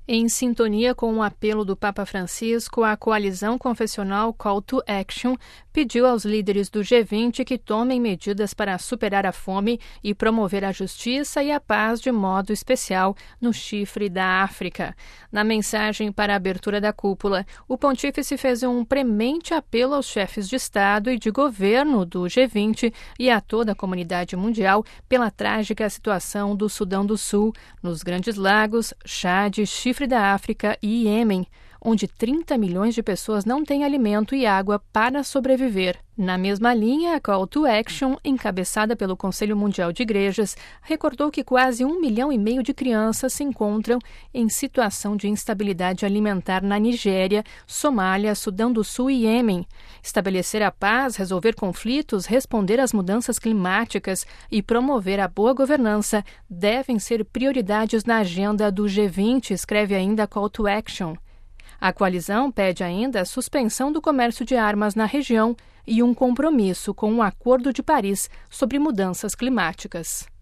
Em sintonia com o apelo do Papa Francisco, a coalizão confessional Call to Action pediu aos líderes do G20 que tomem medidas para superar a fome e promover a justiça e a paz de modo especial no Chifre da África. Na mensagem para a abertura da cúpula, o pontífice fez um premente apelo aos chefes de Estado e de governo do G20 e a toda a comunidade mundial pela trágica situação do Sudão do Sul, nos Grandes Lagos, Chade, Chifre da África e Iêmen, onde 30 milhões de pessoas não têm alimento e água para sobreviver. Na mesma linha, a Call to Action, encabeçada pelo Conselho Mundial de Igrejas, recordou que quase 1,5 milhão de crianças se encontram em situação de instabilidade alimentar na Nigéria, Somália, Sudão do Sul e Iêmen. Estabelecer a paz, resolver conflitos, responder às mudanças climáticas e promover a boa governança devem ser prioridades na agenda do G20, escreve ainda a Call to Action. A coalizão pede ainda a suspensão do comércio de armas na região e um compromisso com o Acordo de Paris sobre mudanças climáticas.